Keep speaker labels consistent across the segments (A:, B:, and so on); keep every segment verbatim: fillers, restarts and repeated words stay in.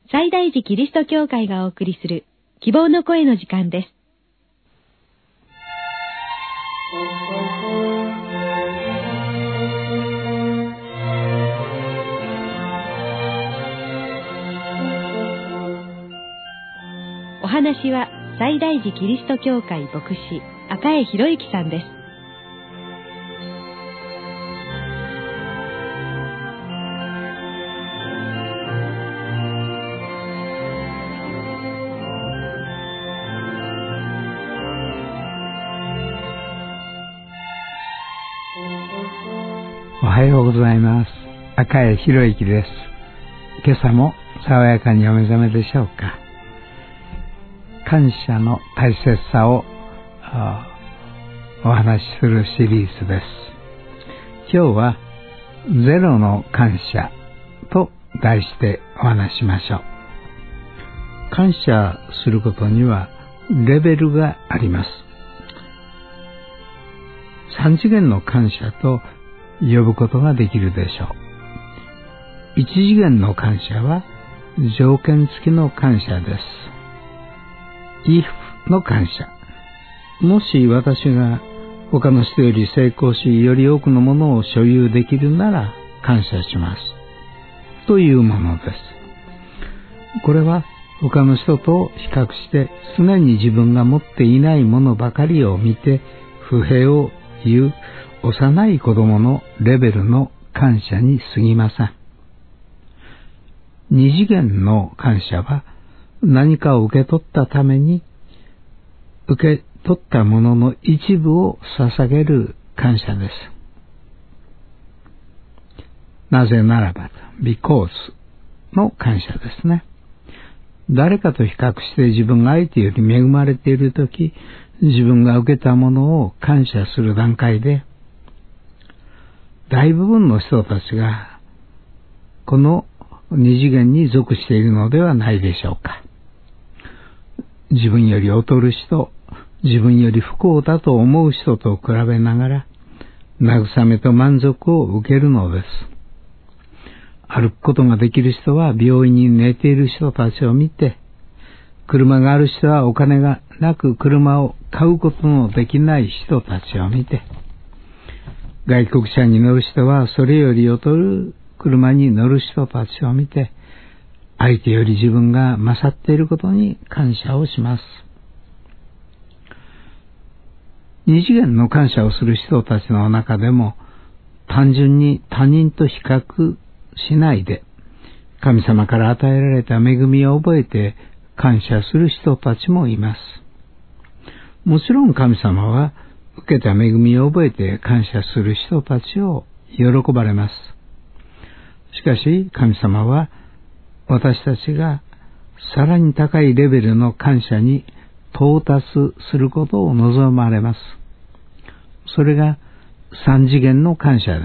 A: 西大寺キリスト教会がお送りする希望の声の時間です。お話は西大寺キリスト教会牧師赤江博之さんです。
B: おはようございます。赤江博之です。今朝も爽やかにお目覚めでしょうか。感謝の大切さをお話しするシリーズです。今日はゼロの感謝と題してお話しましょう。感謝することにはレベルがあります。三次元の感謝と呼ぶことができるでしょう。一次元の感謝は条件付きの感謝です。if の感謝。もし私が他の人より成功し、より多くのものを所有できるなら感謝します。というものです。これは他の人と比較して常に自分が持っていないものばかりを見て不平を言う幼い子供のレベルの感謝に過ぎません。二次元の感謝は何かを受け取ったために受け取ったものの一部を捧げる感謝です。なぜならば because の感謝ですね。誰かと比較して自分が相手より恵まれているとき、自分が受けたものを感謝する段階で、大部分の人たちがこの二次元に属しているのではないでしょうか。自分より劣る人、自分より不幸だと思う人と比べながら慰めと満足を受けるのです。歩くことができる人は病院に寝ている人たちを見て、車がある人はお金がなく車を買うことのできない人たちを見て、外国車に乗る人はそれより劣る車に乗る人たちを見て、相手より自分が勝っていることに感謝をします。二次元の感謝をする人たちの中でも、単純に他人と比較しないで、神様から与えられた恵みを覚えて感謝する人たちもいます。もちろん神様は受けた恵みを覚えて感謝する人たちを喜ばれます。しかし神様は私たちがさらに高いレベルの感謝に到達することを望まれます。それが三次元の感謝です。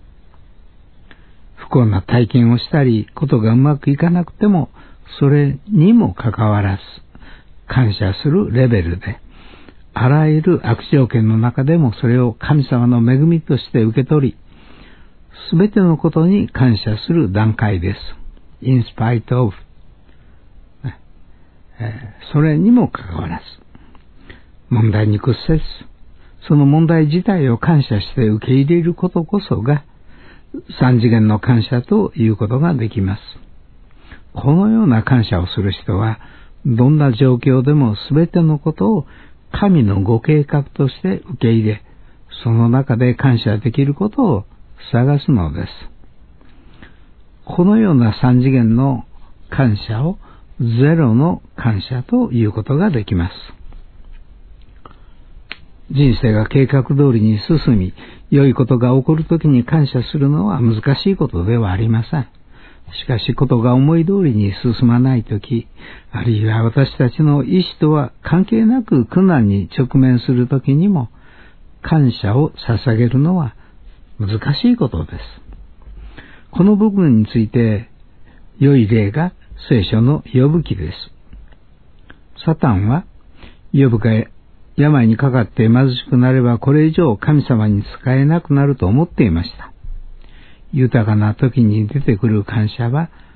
B: 不幸な体験をしたり、ことがうまくいかなくても、それにもかかわらず、感謝するレベルで、あらゆる悪条件の中でもそれを神様の恵みとして受け取り、すべてのことに感謝する段階です。in spite of、えー、それにもかかわらず、問題に屈せず、その問題自体を感謝して受け入れることこそが、三次元の感謝ということができます。このような感謝をする人は、どんな状況でもすべてのことを神のご計画として受け入れ、その中で感謝できることを探すのです。このような三次元の感謝をゼロの感謝ということができます。人生が計画通りに進み、良いことが起こるときに感謝するのは難しいことではありません。しかしことが思い通りに進まないとき、あるいは私たちの意志とは関係なく苦難に直面するときにも、感謝を捧げるのは難しいことです。この部分について良い例が聖書のヨブ記です。サタンはヨブが病にかかって貧しくなればこれ以上神様に仕えなくなると思っていました。豊かな時に出てくる感謝は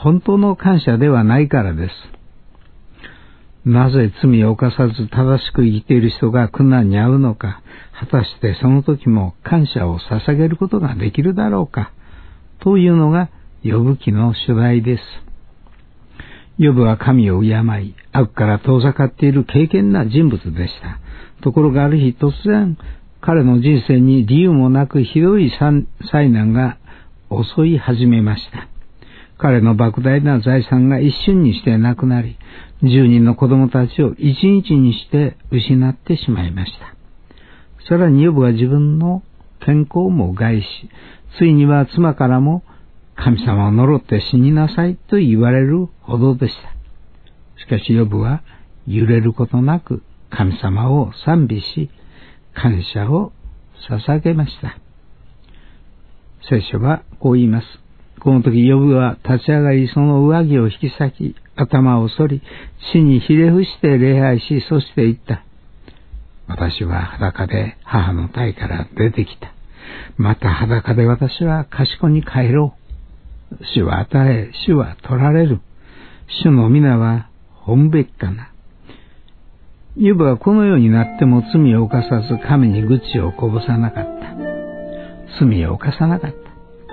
B: 本当の感謝ではないからです。なぜ罪を犯さず正しく生きている人が苦難に遭うのか、果たしてその時も感謝を捧げることができるだろうか、というのがヨブ記の主題です。ヨブは神を敬い、悪から遠ざかっている敬虔な人物でした。ところがある日突然、彼の人生に理由もなくひどい災難が襲い始めました。彼の莫大な財産が一瞬にしてなくなり、十人の子供たちを一日にして失ってしまいました。さらにヨブは自分の健康も害し、ついには妻からも神様を呪って死になさいと言われるほどでした。しかしヨブは揺れることなく神様を賛美し、感謝を捧げました。聖書はこう言います。この時ヨブは立ち上がり、その上着を引き裂き、頭を反り、地にひれ伏して礼拝し、そして言った。私は裸で母の胎から出てきた。また裸で私は賢に帰ろう。主は与え、主は取られる。主の皆は本べきかな。ヨブはこのようになっても罪を犯さず神に愚痴をこぼさなかった。罪を犯さなかった。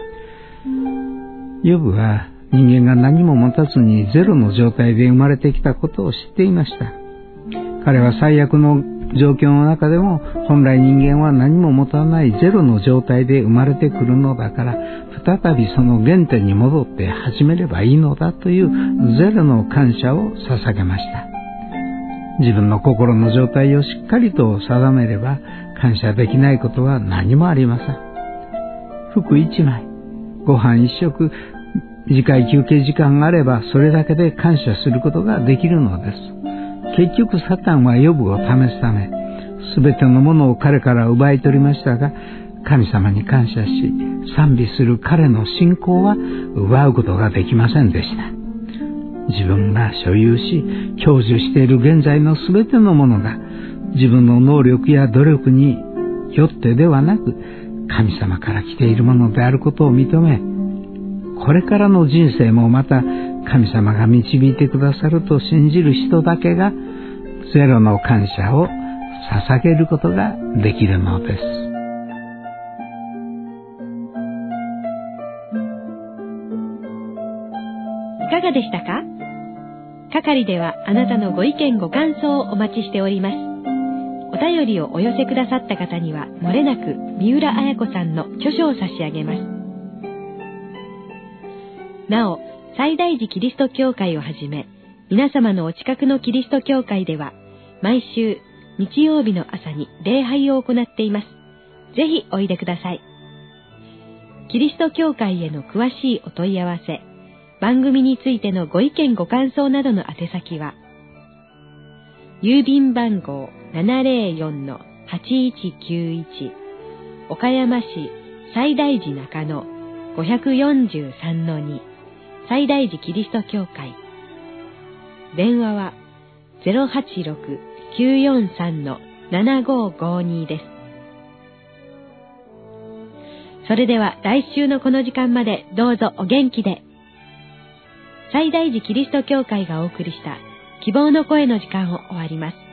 B: ヨブは人間が何も持たずにゼロの状態で生まれてきたことを知っていました。彼は最悪の状況の中でも本来人間は何も持たないゼロの状態で生まれてくるのだから、再びその原点に戻って始めればいいのだというゼロの感謝を捧げました。自分の心の状態をしっかりと定めれば感謝できないことは何もありません。服一枚、ご飯一食、短い休憩時間があればそれだけで感謝することができるのです。結局サタンはヨブを試すため、すべてのものを彼から奪い取りましたが、神様に感謝し賛美する彼の信仰は奪うことができませんでした。自分が所有し享受している現在のすべてのものが自分の能力や努力によってではなく神様から来ているものであることを認め、これからの人生もまた神様が導いてくださると信じる人だけがゼロの感謝を捧げることができるのです。
A: いかがでしたか？係ではあなたのご意見ご感想をお待ちしております。お便りをお寄せくださった方にはもれなく三浦綾子さんの著書を差し上げます。なお、西大寺キリスト教会をはじめ、皆様のお近くのキリスト教会では、毎週日曜日の朝に礼拝を行っています。ぜひおいでください。キリスト教会への詳しいお問い合わせ、番組についてのご意見ご感想などの宛先は、郵便番号 ななぜろよんのはちいちきゅういち 岡山市西大寺中野 ごよんさんのに 西大寺キリスト教会。電話は ゼロはちろく きゅうよんさん ななごごに です。それでは来週のこの時間までどうぞお元気で。西大寺キリスト教会がお送りした希望の声の時間を終わります。